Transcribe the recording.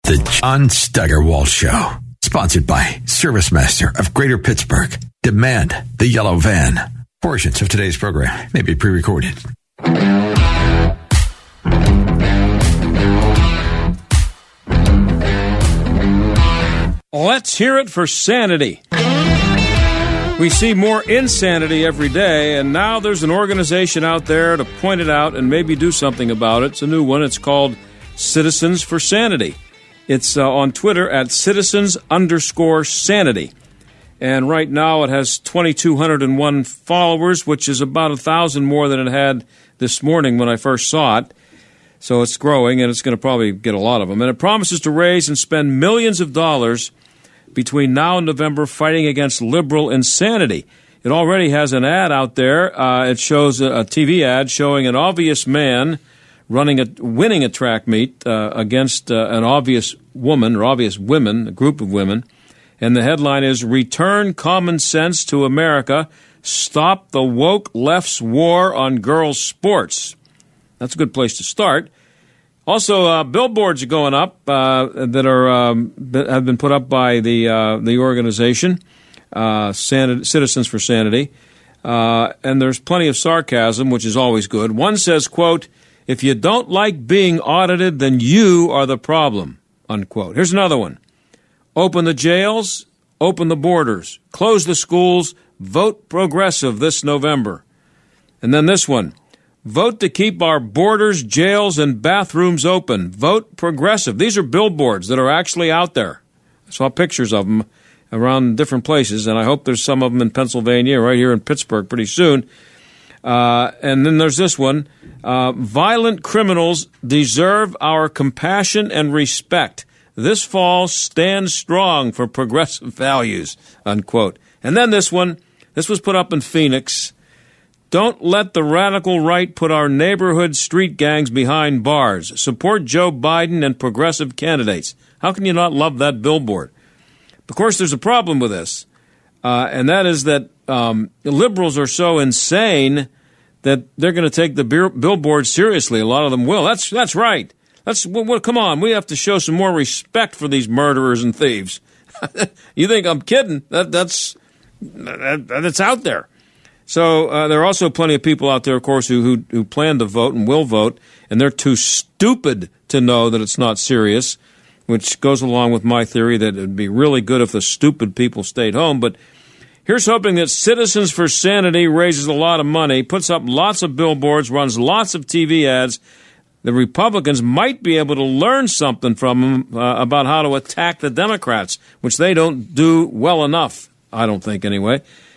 The John Steigerwald Show, sponsored by ServiceMaster of Greater Pittsburgh. Demand the yellow van. Portions of today's program may be pre-recorded. Let's hear it for sanity. We see more insanity every day, and now there's an organization out there to point it out and maybe do something about it. It's a new one. It's called Citizens for Sanity. It's on Twitter at citizens_sanity. And right now it has 2,201 followers, which is about 1,000 more than it had this morning when I first saw it. So it's growing, and it's going to probably get a lot of them. And it promises to raise and spend millions of dollars between now and November fighting against liberal insanity. It already has an ad out there. It shows a TV ad showing an obvious man winning a track meet against an obvious woman or obvious women, a group of women. And the headline is, "Return Common Sense to America. Stop the Woke Left's War on Girls' Sports." That's a good place to start. Also, billboards are going up that have been put up by the organization, Citizens for Sanity. And there's plenty of sarcasm, which is always good. One says, quote, "If you don't like being audited, then you are the problem," unquote. Here's another one. "Open the jails, open the borders, close the schools, vote progressive this November." And then this one. "Vote to keep our borders, jails, and bathrooms open. Vote progressive." These are billboards that are actually out there. I saw pictures of them around different places, and I hope there's some of them in Pennsylvania, right here in Pittsburgh pretty soon. And then there's this one. "Violent criminals deserve our compassion and respect. This fall, stand strong for progressive values," unquote. And then this one. This was put up in Phoenix. "Don't let the radical right put our neighborhood street gangs behind bars. Support Joe Biden and progressive candidates." How can you not love that billboard? Of course, there's a problem with this, and that is that liberals are so insane that they're going to take the billboard seriously. A lot of them will. That's right. Come on. We have to show some more respect for these murderers and thieves. You think I'm kidding? That's out there. So there are also plenty of people out there, of course, who plan to vote and will vote, and they're too stupid to know that it's not serious, which goes along with my theory that it would be really good if the stupid people stayed home. But here's hoping that Citizens for Sanity raises a lot of money, puts up lots of billboards, runs lots of TV ads. The Republicans might be able to learn something from them about how to attack the Democrats, which they don't do well enough, I don't think anyway.